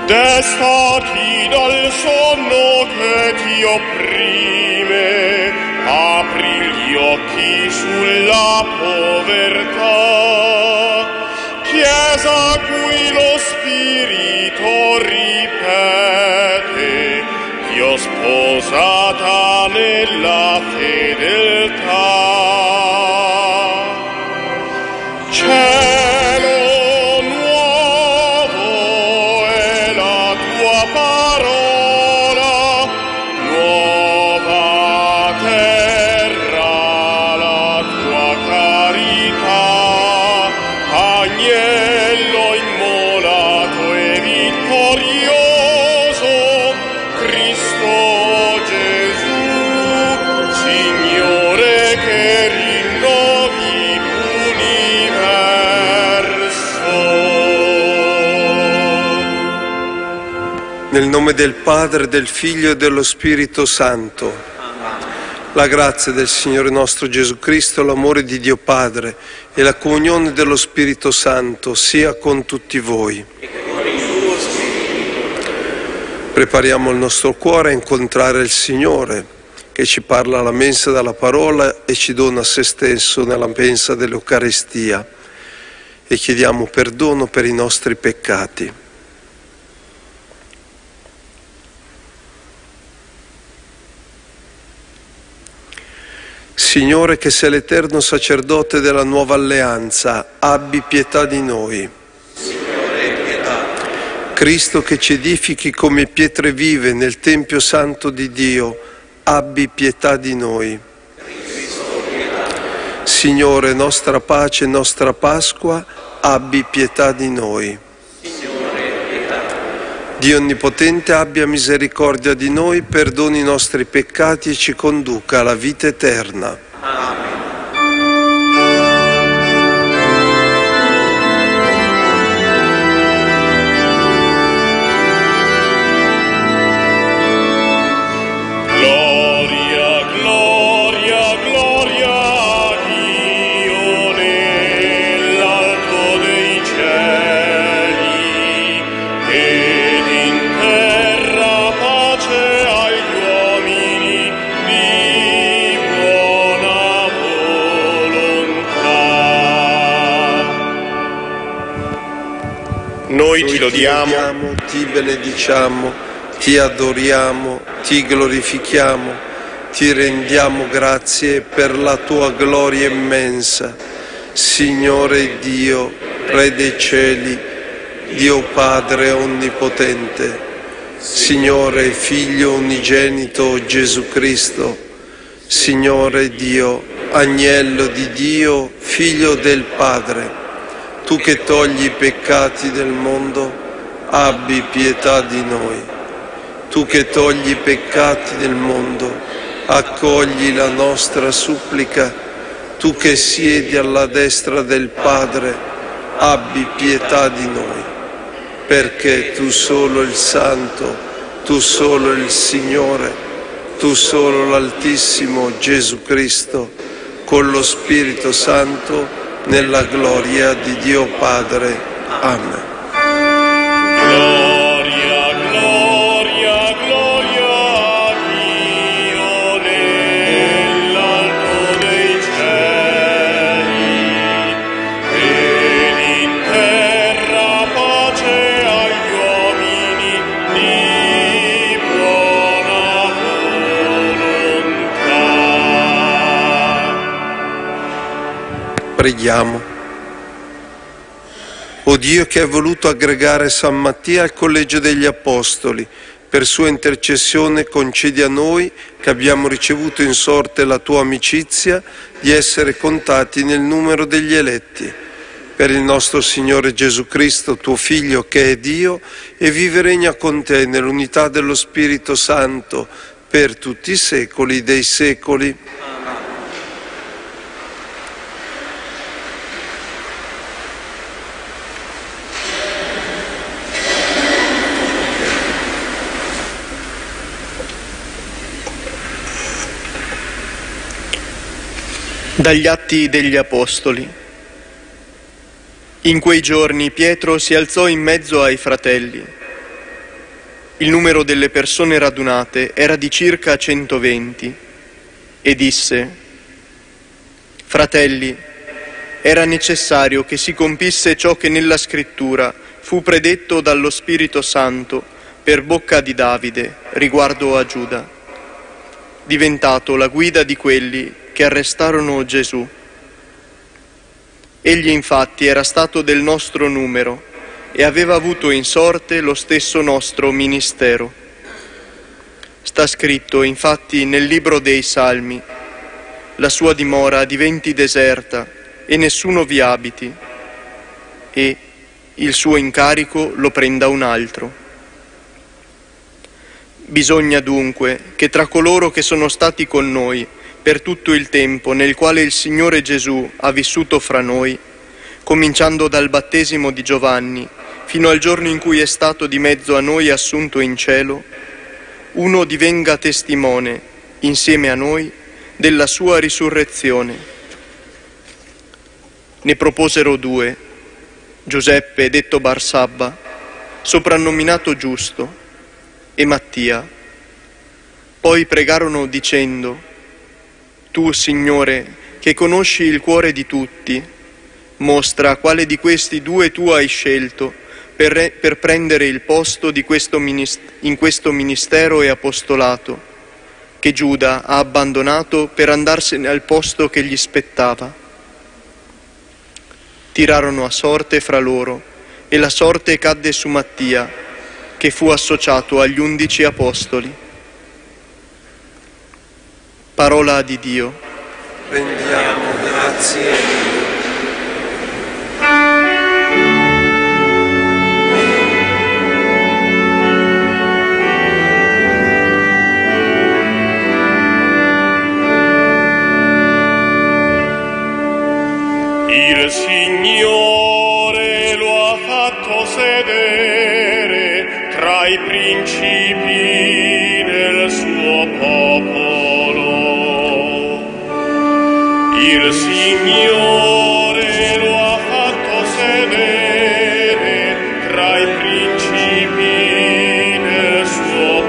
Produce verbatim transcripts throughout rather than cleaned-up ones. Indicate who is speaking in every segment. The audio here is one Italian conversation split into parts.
Speaker 1: Destati dal sonno che ti opprime, apri gli occhi sulla povertà. Chiesa cui lo Spirito ripete, Dio sposata nella fedeltà. Cielo nuovo è la tua parola, nuova terra la tua carità, agnello immolato e vittorioso, Cristo Gesù, Signore che rinnovi l'universo.
Speaker 2: Nel nome del Padre, del Figlio e dello Spirito Santo. La grazia del Signore nostro Gesù Cristo, l'amore di Dio Padre e la comunione dello Spirito Santo sia con tutti voi. Prepariamo il nostro cuore a incontrare il Signore, che ci parla alla mensa dalla parola e ci dona se stesso nella mensa dell'Eucaristia, e chiediamo perdono per i nostri peccati. Signore, che sei l'eterno sacerdote della nuova alleanza, abbi pietà di noi.
Speaker 3: Signore, pietà.
Speaker 2: Cristo, che ci edifichi come pietre vive nel Tempio Santo di Dio, abbi pietà di noi.
Speaker 3: Cristo, pietà.
Speaker 2: Signore, nostra pace, nostra Pasqua, abbi pietà di noi.
Speaker 3: Signore, pietà.
Speaker 2: Dio Onnipotente, abbia misericordia di noi, perdoni i nostri peccati e ci conduca alla vita eterna.
Speaker 3: Amen.
Speaker 1: Gloria, gloria, gloria a Dio nell'alto dei cieli, ed in terra pace agli uomini di buona volontà. Noi ti lodiamo,
Speaker 2: ti benediciamo, ti adoriamo, ti glorifichiamo, ti rendiamo grazie per la tua gloria immensa. Signore Dio, Re dei cieli, Dio Padre Onnipotente, Signore Figlio unigenito Gesù Cristo, Signore Dio, Agnello di Dio, Figlio del Padre, tu che togli i peccati del mondo, abbi pietà di noi. Tu che togli i peccati del mondo, accogli la nostra supplica. Tu che siedi alla destra del Padre, abbi pietà di noi. Perché tu solo il Santo, tu solo il Signore, tu solo l'Altissimo Gesù Cristo, con lo Spirito Santo, nella gloria di Dio Padre. Amen.
Speaker 1: gloria, gloria, gloria a Dio nell'alto dei cieli, ed in terra pace agli uomini di buona volontà.
Speaker 2: Preghiamo. O Dio, che hai voluto aggregare San Mattia al collegio degli Apostoli, per sua intercessione concedi a noi, che abbiamo ricevuto in sorte la tua amicizia, di essere contati nel numero degli eletti. Per il nostro Signore Gesù Cristo, tuo Figlio, che è Dio, e vive e regna con te nell'unità dello Spirito Santo, per tutti i secoli dei secoli.
Speaker 4: Dagli Atti degli Apostoli. In quei giorni Pietro si alzò in mezzo ai fratelli. Il numero delle persone radunate era di circa centoventi e disse: «Fratelli, era necessario che si compisse ciò che nella Scrittura fu predetto dallo Spirito Santo per bocca di Davide riguardo a Giuda, diventato la guida di quelli che arrestarono Gesù. Egli infatti era stato del nostro numero e aveva avuto in sorte lo stesso nostro ministero. Sta scritto infatti nel libro dei Salmi: la sua dimora diventi deserta e nessuno vi abiti, e il suo incarico lo prenda un altro. Bisogna dunque che tra coloro che sono stati con noi per tutto il tempo nel quale il Signore Gesù ha vissuto fra noi, cominciando dal battesimo di Giovanni fino al giorno in cui è stato di mezzo a noi assunto in cielo, uno divenga testimone insieme a noi della sua risurrezione. Ne proposero due: Giuseppe, detto Barsabba, soprannominato Giusto, e Mattia. Poi pregarono dicendo: Tu, Signore, che conosci il cuore di tutti, mostra quale di questi due tu hai scelto per, re- per prendere il posto di questo minist- in questo ministero e apostolato, che Giuda ha abbandonato per andarsene al posto che gli spettava. Tirarono a sorte fra loro, e la sorte cadde su Mattia, che fu associato agli undici apostoli. Parola di Dio.
Speaker 2: Rendiamo grazie a Dio.
Speaker 1: Il Signore lo ha fatto sedere tra i principi del suo popolo. Il Signore lo ha fatto sedere tra i principi del suo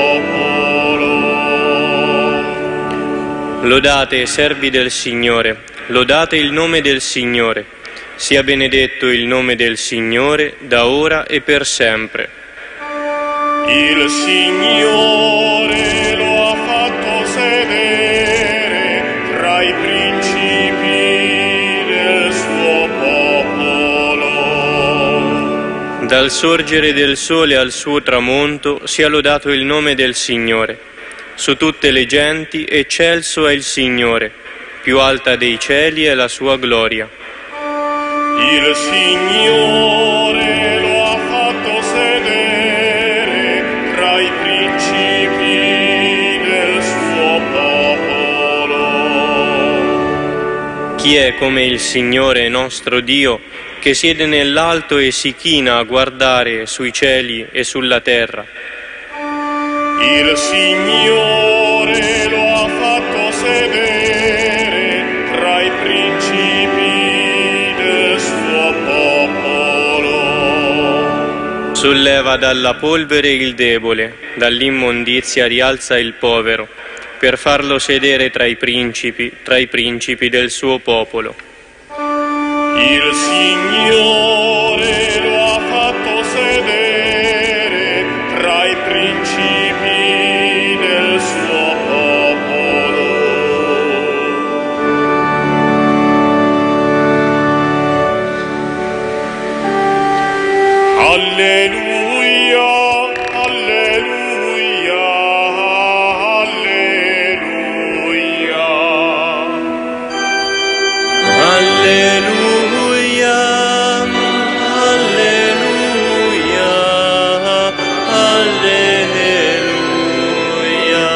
Speaker 1: popolo.
Speaker 5: Lodate, servi del Signore. Lodate il nome del Signore, sia benedetto il nome del Signore da ora e per sempre.
Speaker 1: Il Signore lo ha fatto sedere tra i principi del suo popolo.
Speaker 5: Dal sorgere del sole al suo tramonto sia lodato il nome del Signore. Su tutte le genti eccelso è il Signore. Più alta dei cieli è la sua gloria.
Speaker 1: Il Signore lo ha fatto sedere tra i principi del suo popolo.
Speaker 5: Chi è come il Signore nostro Dio, che siede nell'alto e si china a guardare sui cieli e sulla terra?
Speaker 1: Il Signore lo ha fatto sedere tra i principi del suo popolo.
Speaker 5: Solleva dalla polvere il debole, dall'immondizia rialza il povero, per farlo sedere tra i principi, tra i principi del suo popolo.
Speaker 1: Il Signore lo ha fatto sedere tra i principi del suo popolo. Alleluia, alleluia, alleluia.
Speaker 5: Alleluia, alleluia, alleluia.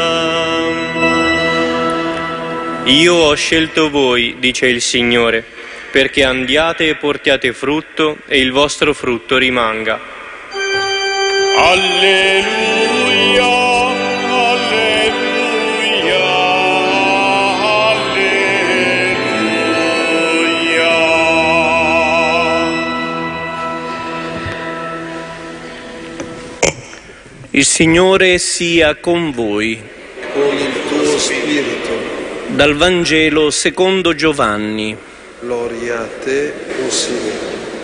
Speaker 5: Io ho scelto voi, dice il Signore, perché andiate e portiate frutto e il vostro frutto rimanga.
Speaker 1: Alleluia, alleluia, alleluia.
Speaker 6: Il Signore sia con voi.
Speaker 2: Con il tuo spirito.
Speaker 6: Dal Vangelo secondo Giovanni.
Speaker 2: Gloria a te, o Signore.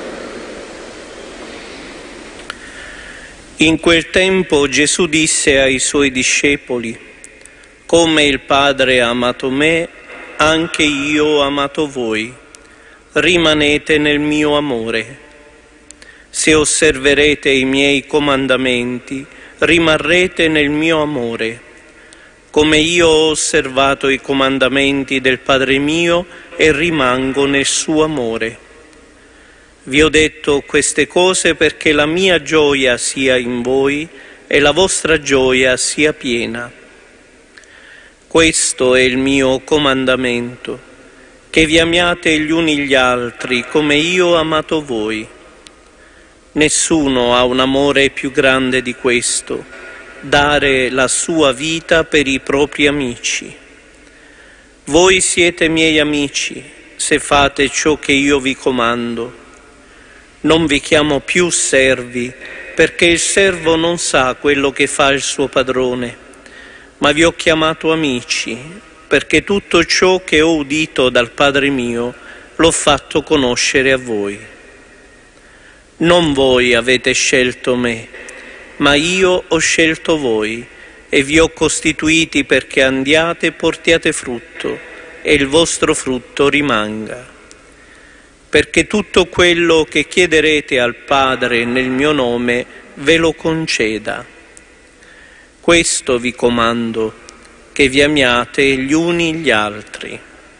Speaker 6: In quel tempo Gesù disse ai suoi discepoli: come il Padre ha amato me, anche io ho amato voi. Rimanete nel mio amore. Se osserverete i miei comandamenti, rimarrete nel mio amore, come io ho osservato i comandamenti del Padre mio e rimango nel suo amore. Vi ho detto queste cose perché la mia gioia sia in voi e la vostra gioia sia piena. Questo è il mio comandamento, che vi amiate gli uni gli altri come io ho amato voi. Nessuno ha un amore più grande di questo, dare la sua vita per i propri amici. Voi siete miei amici se fate ciò che io vi comando. Non vi chiamo più servi, perché il servo non sa quello che fa il suo padrone, ma vi ho chiamato amici, perché tutto ciò che ho udito dal Padre mio l'ho fatto conoscere a voi. Non voi avete scelto me, ma io ho scelto voi e vi ho costituiti perché andiate e portiate frutto e il vostro frutto rimanga. Perché tutto quello che chiederete al Padre nel mio nome ve lo conceda. Questo vi comando, che vi amiate gli uni gli altri.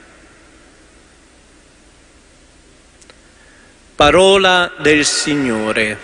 Speaker 6: Parola del Signore.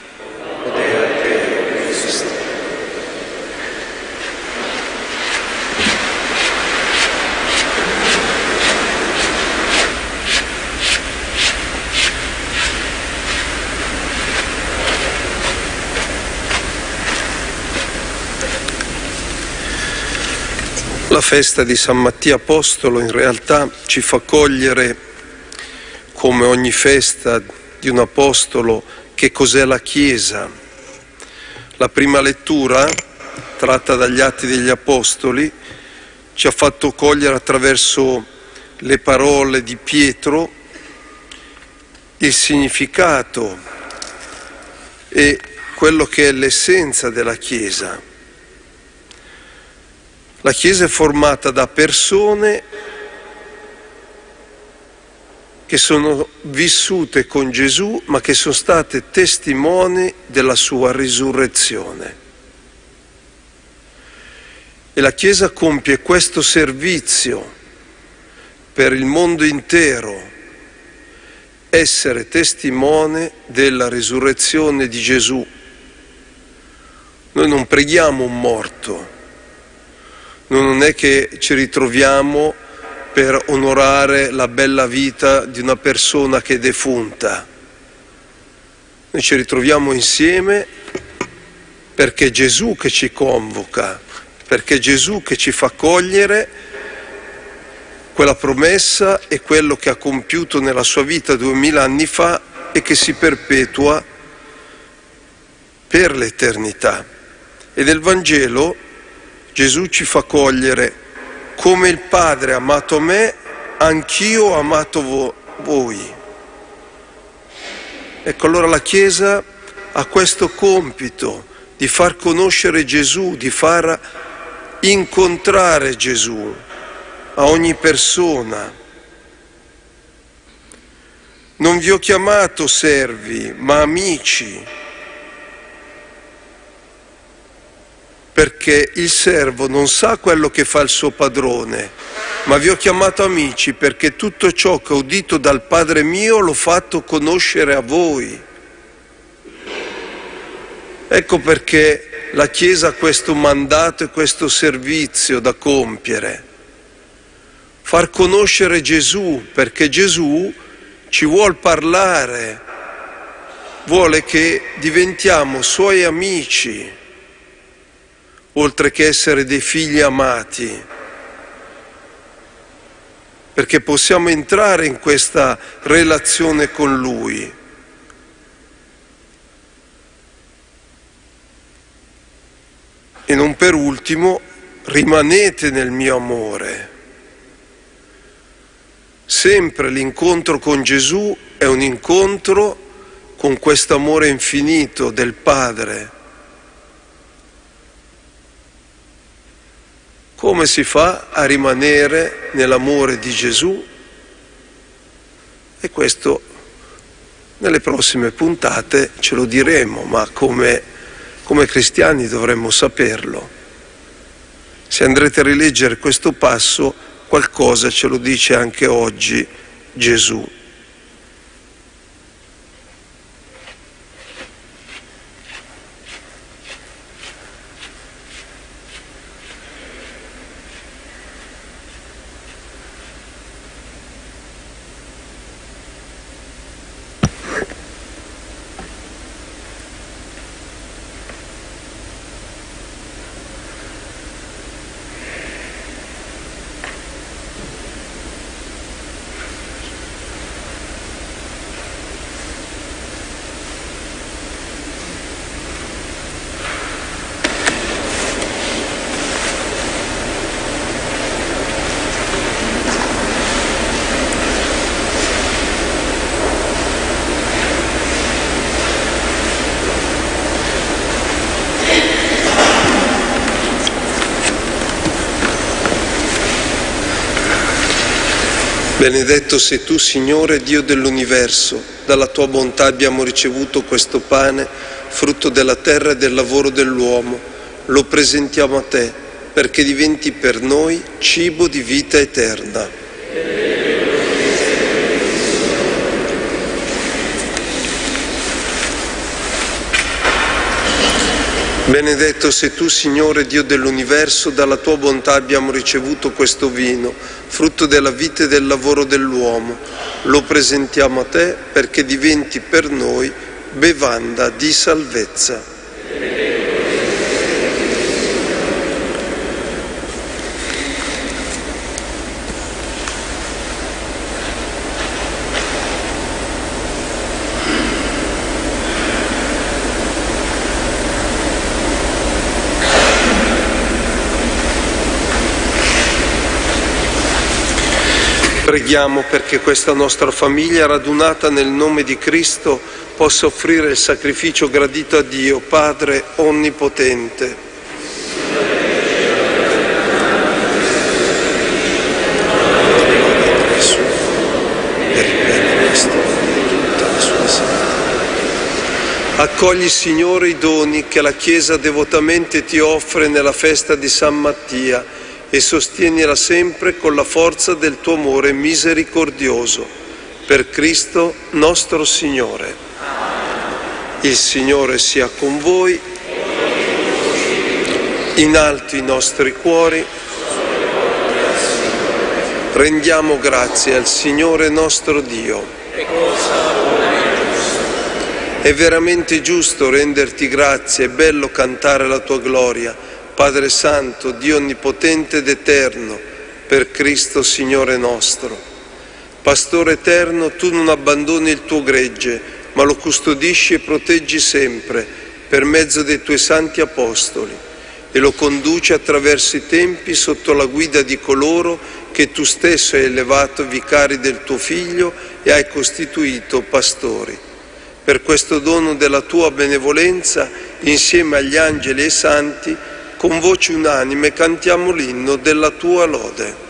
Speaker 2: La festa di San Mattia Apostolo in realtà ci fa cogliere, come ogni festa di un apostolo, che cos'è la Chiesa. La prima lettura, tratta dagli Atti degli Apostoli, ci ha fatto cogliere attraverso le parole di Pietro il significato e quello che è l'essenza della Chiesa. La Chiesa è formata da persone che sono vissute con Gesù, ma che sono state testimoni della sua risurrezione. E la Chiesa compie questo servizio per il mondo intero, essere testimone della risurrezione di Gesù. Noi non preghiamo un morto, noi non è che ci ritroviamo per onorare la bella vita di una persona che è defunta. Noi ci ritroviamo insieme perché è Gesù che ci convoca, perché è Gesù che ci fa cogliere quella promessa e quello che ha compiuto nella sua vita duemila anni fa e che si perpetua per l'eternità. E nel Vangelo Gesù ci fa cogliere: come il Padre ha amato me, anch'io ho amato vo- voi. Ecco, allora la Chiesa ha questo compito di far conoscere Gesù, di far incontrare Gesù a ogni persona. Non vi ho chiamato servi, ma amici, perché il servo non sa quello che fa il suo padrone, ma vi ho chiamato amici perché tutto ciò che ho udito dal Padre mio l'ho fatto conoscere a voi. Ecco perché la Chiesa ha questo mandato e questo servizio da compiere: far conoscere Gesù, perché Gesù ci vuol parlare, vuole che diventiamo suoi amici, oltre che essere dei figli amati, perché possiamo entrare in questa relazione con Lui. E non per ultimo, rimanete nel mio amore. Sempre l'incontro con Gesù è un incontro con questo amore infinito del Padre. Come si fa a rimanere nell'amore di Gesù? E questo nelle prossime puntate ce lo diremo, ma come, come cristiani dovremmo saperlo. Se andrete a rileggere questo passo, qualcosa ce lo dice anche oggi Gesù. Benedetto sei tu, Signore, Dio dell'universo. Dalla tua bontà abbiamo ricevuto questo pane, frutto della terra e del lavoro dell'uomo. Lo presentiamo a te, perché diventi per noi cibo di vita eterna. Benedetto sei tu, Signore, Dio dell'universo, dalla tua bontà abbiamo ricevuto questo vino, frutto della vita e del lavoro dell'uomo. Lo presentiamo a te perché diventi per noi bevanda di salvezza. Preghiamo perché questa nostra famiglia, radunata nel nome di Cristo, possa offrire il sacrificio gradito a Dio, Padre Onnipotente. Accogli, Signore, i doni che la Chiesa devotamente ti offre nella festa di San Mattia e sostienila sempre con la forza del tuo amore misericordioso. Per Cristo nostro Signore. Il Signore sia con voi. In alto i nostri cuori. Rendiamo grazie al Signore nostro Dio. È veramente giusto renderti grazie, è bello cantare la tua gloria, Padre Santo, Dio Onnipotente ed Eterno, per Cristo Signore nostro. Pastore eterno, tu non abbandoni il tuo gregge, ma lo custodisci e proteggi sempre per mezzo dei tuoi santi apostoli e lo conduci attraverso i tempi sotto la guida di coloro che tu stesso hai elevato vicari del tuo Figlio e hai costituito pastori. Per questo dono della tua benevolenza, insieme agli angeli e ai santi, con voce unanime cantiamo l'inno della tua lode.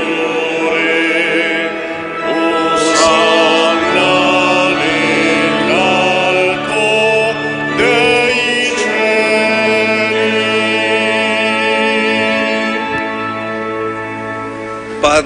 Speaker 1: Hosanna nella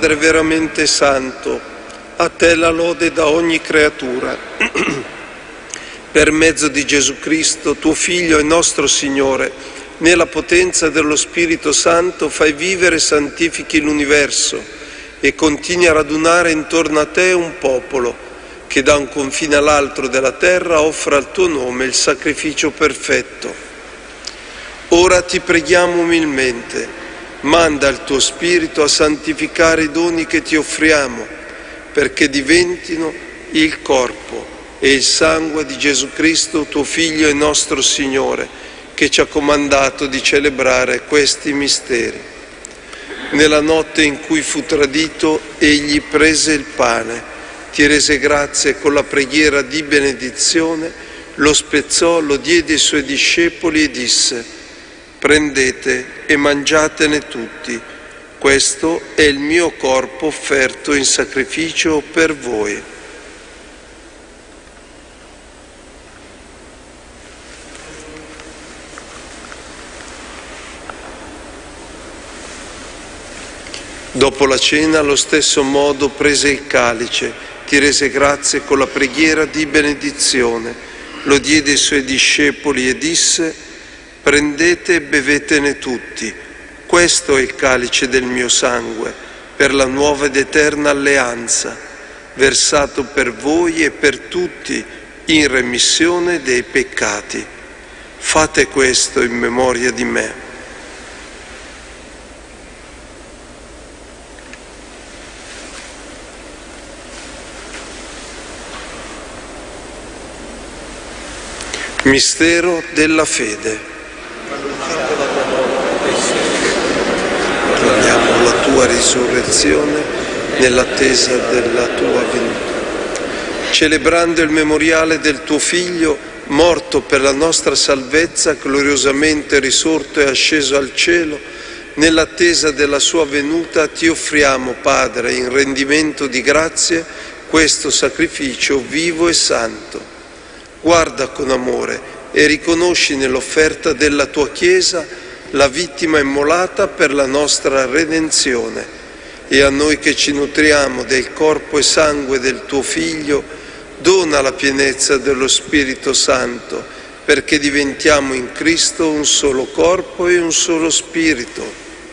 Speaker 2: Padre veramente santo, a te la lode da ogni creatura. Per mezzo di Gesù Cristo, tuo Figlio e nostro Signore, nella potenza dello Spirito Santo fai vivere e santifichi l'universo e continui a radunare intorno a te un popolo che da un confine all'altro della terra offra al tuo nome il sacrificio perfetto. Ora ti preghiamo umilmente, manda il tuo Spirito a santificare i doni che ti offriamo, perché diventino il corpo e il sangue di Gesù Cristo, tuo Figlio e nostro Signore, che ci ha comandato di celebrare questi misteri. Nella notte in cui fu tradito, egli prese il pane, ti rese grazie e con la preghiera di benedizione lo spezzò, lo diede ai suoi discepoli e disse: prendete e mangiatene tutti, questo è il mio corpo offerto in sacrificio per voi. Dopo la cena, allo stesso modo, prese il calice, ti rese grazie con la preghiera di benedizione, lo diede ai suoi discepoli e disse: prendete e bevetene tutti, questo è il calice del mio sangue, per la nuova ed eterna alleanza, versato per voi e per tutti in remissione dei peccati. Fate questo in memoria di me. Mistero della fede. Proclamiamo la tua risurrezione nell'attesa della tua venuta. Celebrando il memoriale del tuo Figlio, morto per la nostra salvezza, gloriosamente risorto e asceso al cielo, nell'attesa della sua venuta ti offriamo, Padre, in rendimento di grazie, questo sacrificio vivo e santo. Guarda con amore e riconosci nell'offerta della tua Chiesa la vittima immolata per la nostra redenzione, e a noi che ci nutriamo del corpo e sangue del tuo Figlio dona la pienezza dello Spirito Santo, perché diventiamo in Cristo un solo corpo e un solo Spirito.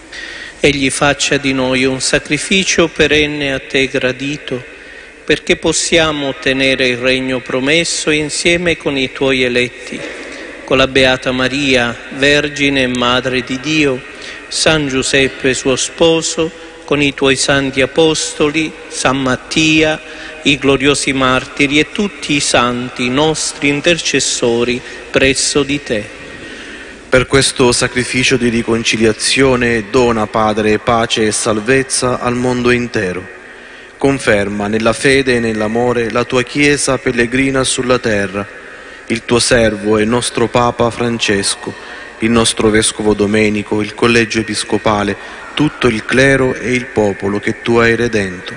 Speaker 6: Egli faccia di noi un sacrificio perenne a te gradito, perché possiamo ottenere il regno promesso insieme con i tuoi eletti, con la Beata Maria, Vergine e Madre di Dio, San Giuseppe suo sposo, con i tuoi santi apostoli, San Mattia, i gloriosi martiri e tutti i santi nostri intercessori presso di te.
Speaker 7: Per questo sacrificio di riconciliazione dona, Padre, pace e salvezza al mondo intero. Conferma nella fede e nell'amore la tua Chiesa pellegrina sulla terra, il tuo servo e nostro Papa Francesco, il nostro Vescovo Domenico, il Collegio Episcopale, tutto il clero e il popolo che tu hai redento.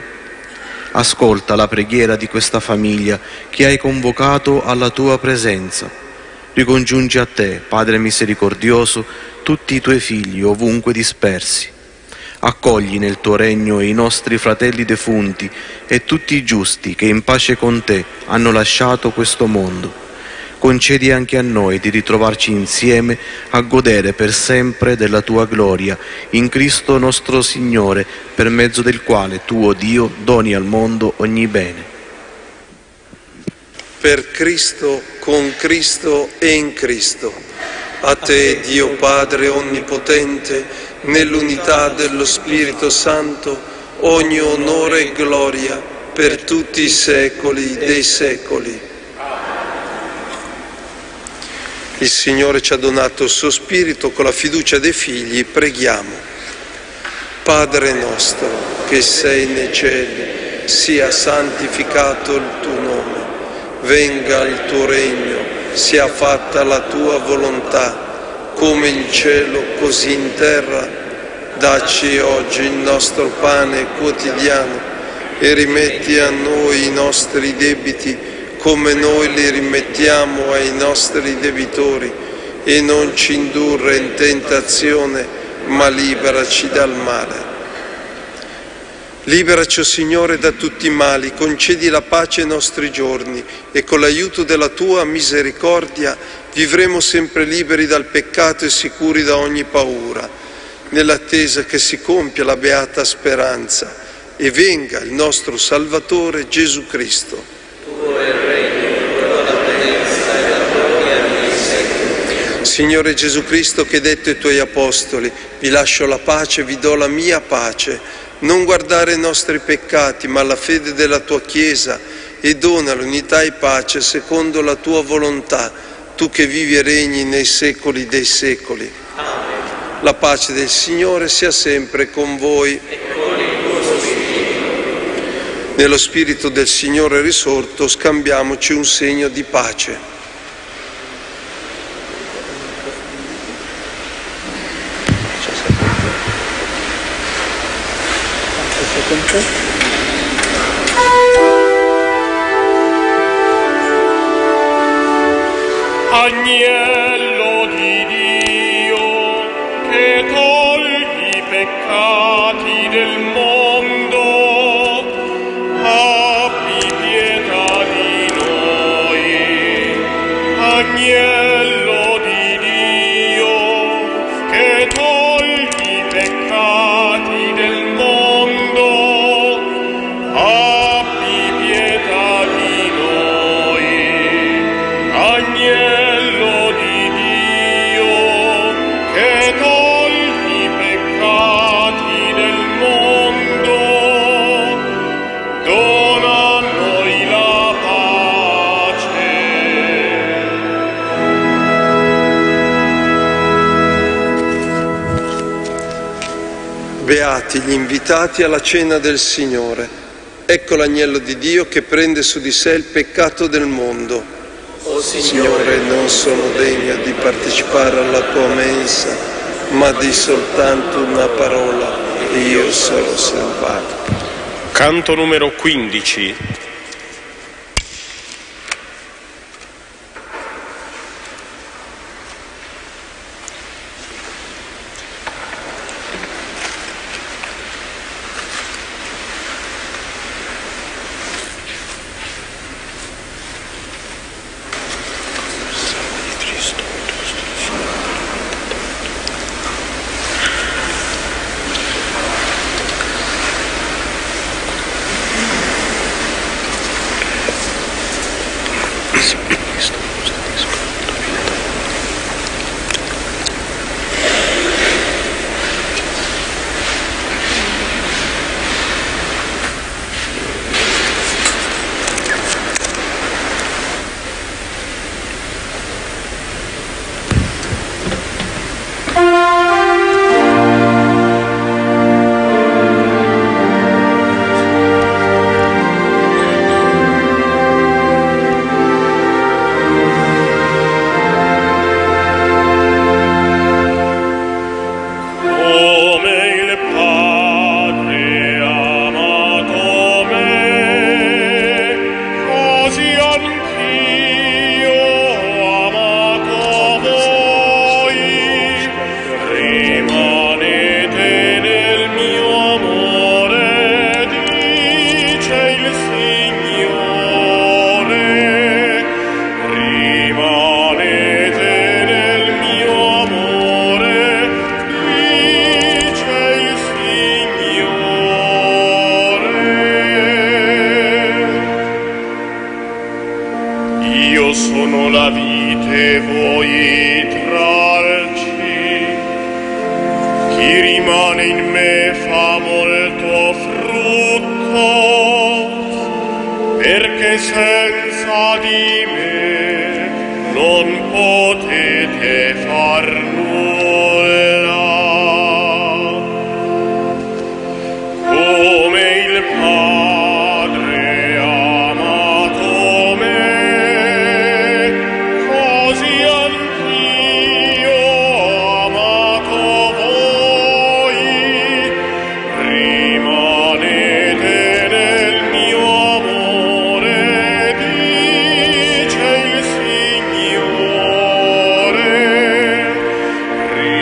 Speaker 7: Ascolta la preghiera di questa famiglia che hai convocato alla tua presenza. Ricongiungi a te, Padre misericordioso, tutti i tuoi figli ovunque dispersi. Accogli nel tuo regno i nostri fratelli defunti e tutti i giusti che in pace con te hanno lasciato questo mondo. Concedi anche a noi di ritrovarci insieme a godere per sempre della tua gloria, in Cristo nostro Signore, per mezzo del quale tu, o Dio, doni al mondo ogni bene.
Speaker 2: Per Cristo, con Cristo e in Cristo. A te, Dio Padre Onnipotente, nell'unità dello Spirito Santo, ogni onore e gloria per tutti i secoli dei secoli. Il Signore ci ha donato il suo Spirito, con la fiducia dei figli preghiamo. Padre nostro, che sei nei cieli, sia santificato il tuo nome, venga il tuo regno, sia fatta la tua volontà, come in cielo così in terra. Dacci oggi il nostro pane quotidiano e rimetti a noi i nostri debiti come noi li rimettiamo ai nostri debitori, e non ci indurre in tentazione, ma liberaci dal male. Liberaci, o Signore, da tutti i mali, concedi la pace ai nostri giorni e con l'aiuto della Tua misericordia vivremo sempre liberi dal peccato e sicuri da ogni paura, nell'attesa che si compia la beata speranza e venga il nostro Salvatore Gesù Cristo.
Speaker 3: Tuo è il regno, tua la potenza e la gloria nei secoli.
Speaker 2: Signore Gesù Cristo, che hai detto ai Tuoi Apostoli: vi lascio la pace, vi do la mia pace, non guardare i nostri peccati, ma la fede della Tua Chiesa, e dona l'unità e pace secondo la Tua volontà, Tu che vivi e regni nei secoli dei secoli.
Speaker 3: Amen.
Speaker 2: La pace del Signore sia sempre con voi.
Speaker 3: E con il tuo spirito.
Speaker 2: Nello spirito del Signore risorto scambiamoci un segno di pace.
Speaker 1: Agnello di Dio, che togli i peccati del mondo, abbi pietà di noi. Agnello di Dio, che togli i peccati del mondo, abbi pietà di noi. Agnello di Dio, che togli i peccati del mondo, dona a noi la pace.
Speaker 2: Beati gli invitati alla cena del Signore. Ecco l'agnello di Dio che prende su di sé il peccato del mondo.
Speaker 3: O
Speaker 2: Signore, non sono degno di partecipare alla tua mensa, ma di soltanto una parola e io sarò salvato.
Speaker 1: Canto numero quindici.
Speaker 2: Signore,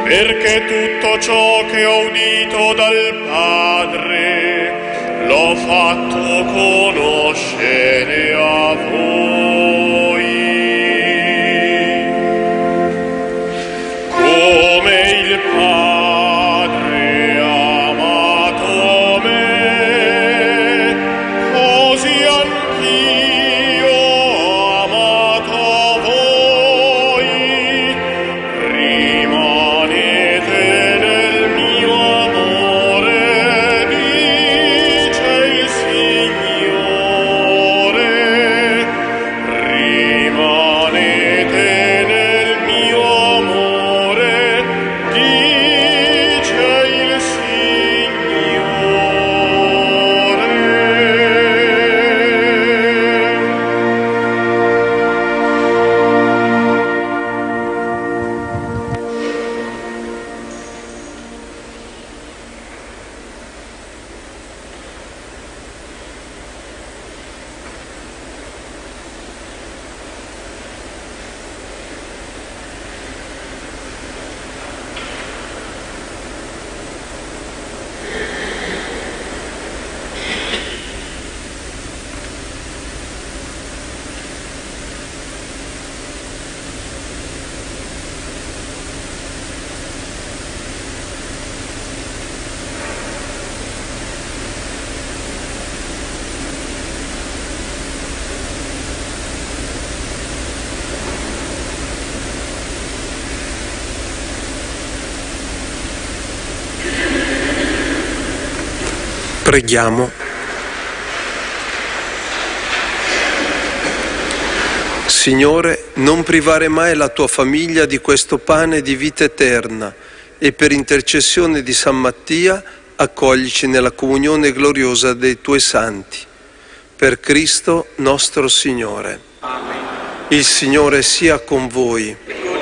Speaker 1: perché tutto ciò che ho udito dal Padre l'ho fatto conoscere a voi. Come il Padre ha amato me, così anch'io ho amato voi. Rimanete nel mio amore, dice il Signore. Rimanete nel mio amore, dice il Signore.
Speaker 2: Preghiamo. Signore, non privare mai la tua famiglia di questo pane di vita eterna e per intercessione di San Mattia accoglici nella comunione gloriosa dei tuoi santi. Per Cristo nostro Signore. Amen. Il Signore sia con voi.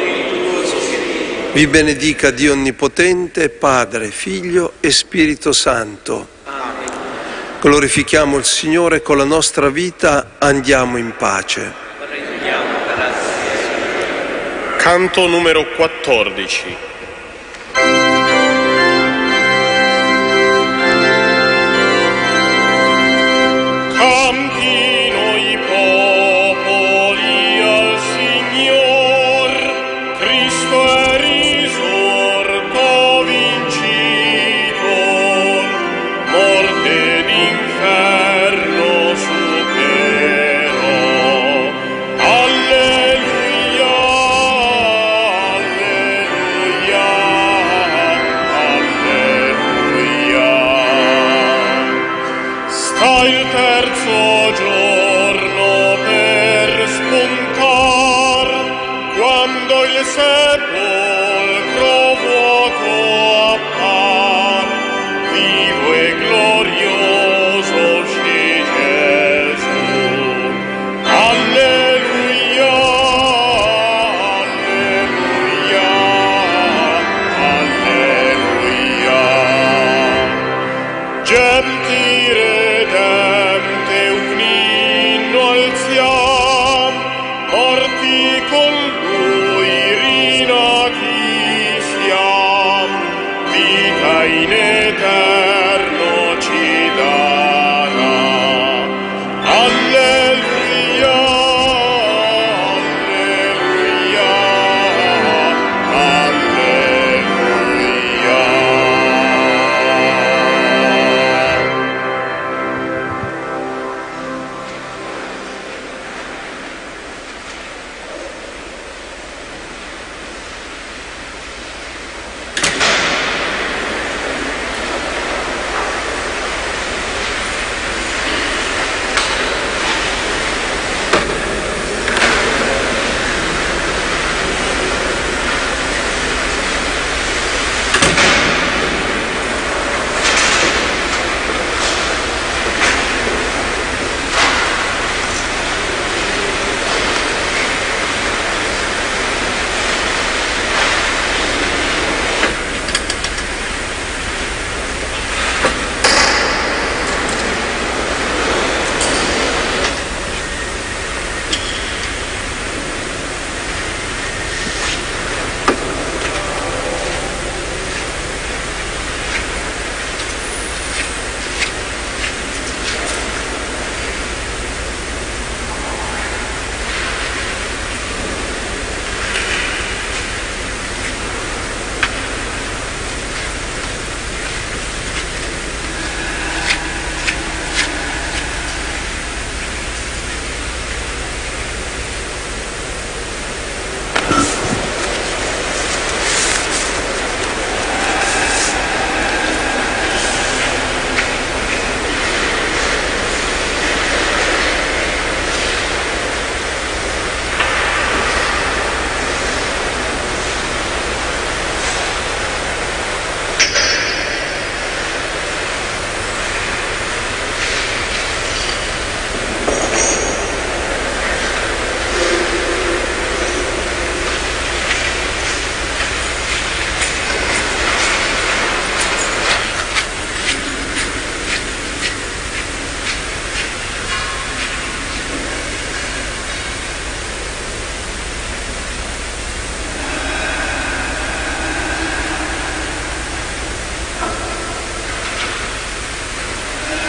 Speaker 2: Vi benedica Dio Onnipotente, Padre, Figlio e Spirito Santo. Glorifichiamo il Signore con la nostra vita, andiamo in pace.
Speaker 1: Canto numero quattordici. Campino i popoli al Signor, Cristo è